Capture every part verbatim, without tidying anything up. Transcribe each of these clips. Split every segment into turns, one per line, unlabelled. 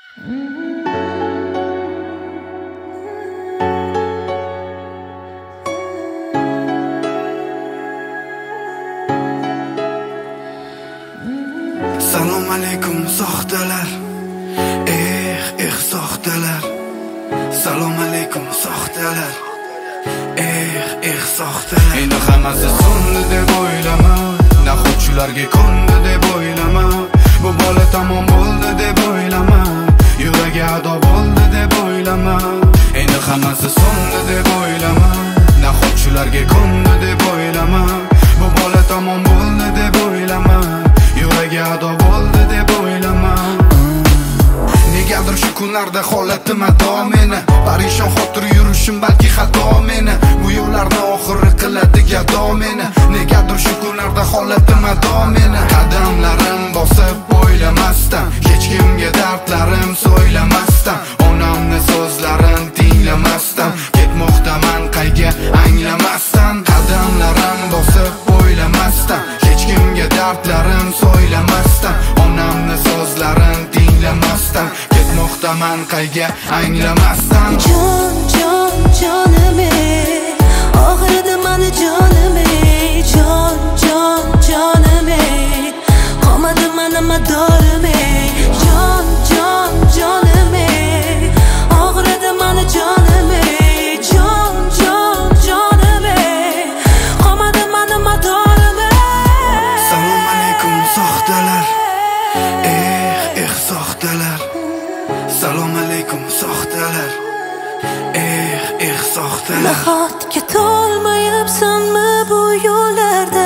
Salom alaykum soxtalar, eh eh soxtalar. Salom alaykum soxtalar, eh eh soxtalar. Endi hammasi so'ndi deb o'ylama, naxotchilarga ko'ndi deb o'ylama. Bu bola tamom bo'ldi deb o'ylama, yuragi ado bo'ldi deb o'ylama. Endi hammasi so'ndi deb o'ylama, naxotchilarga ko'ndi deb o'ylama. Bu bola tamom bo'ldi deb o'ylama, yuragi ado bo'ldi deb o'ylama. Negadir shu kunlarda holatim ado meni, parishon xotir yurishim balki xato meni. Bu yo'llarni oxiri qiladi gado meni. Negadir shu kunlarda holatim ado meni. Qadamlarim bosib o'ylamasdan, hech kimga dardlarim so'ylamasdan, onamni so'zlarini tinglamasdan, ketmoqdaman qayga anglamasdan. Qadamlarim bosib o'ylamasdan, hech kimga dardlarim so'ylamasdan, onamni so'zlarini tinglamasdan, ketmoqdaman qayga anglamasdan.
Jon jon jonim ey, og'ridi mani jonim ey. Jon jon jonim ey, qolmadi mani madorim ey. Jon jon jonim ey, og'ridi mani jonim ey. Jon jon jonim ey, qolmadi mani madorim ey.
Salom alaykum soxtalar, eh eh soxtalar. Salom alaykum soxtalar, eh eh soxtalar.
Nahotki to'lmayapsanmi bu yo'llarda,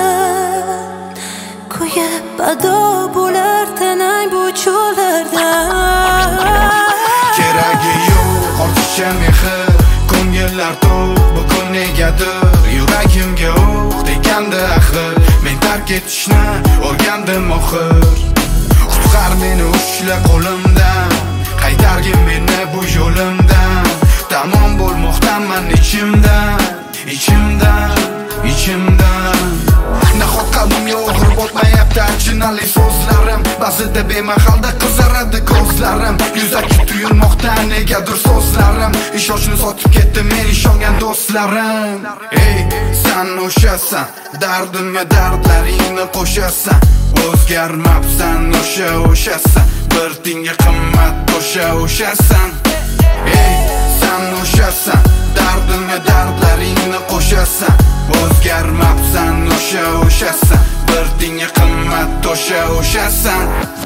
kuyib ado bo'lar tanang bu cho'llarda.
Keragi yo'q ortiqcha mehr, ko'ngillar to'q bugun negadir yuragimga o'q degandi axir. Men tark etishni o'rgandim oxir. Qutqar meni ushla qo'limdan, qaytargin meni bu yo'limdan. Tamom bo'lmoqdaman ichimdan, ichimdan, ichimdan. Nahot qalbimga og'ir botmayapti achinali so'zlarim, ba'zida bemahalda qizaradi ko'zlarim. Yuzaki tuyulmoqda negadir so'zlarim, ishonchni sotib ketdi men ishongan do'stlarim. Ey sen o'shasan, dardimga dardlaringni qo'shasan. O'zgarmabsan o'sha o'shasan, bir tiyinga qimmat o'sha o'shasan. Ey sen o'shasan, dardimga dardlaringni qo'shasan. O'zgarmabsan o'sha o'shasan, bir tiyinga qimmat o'sha o'shasan.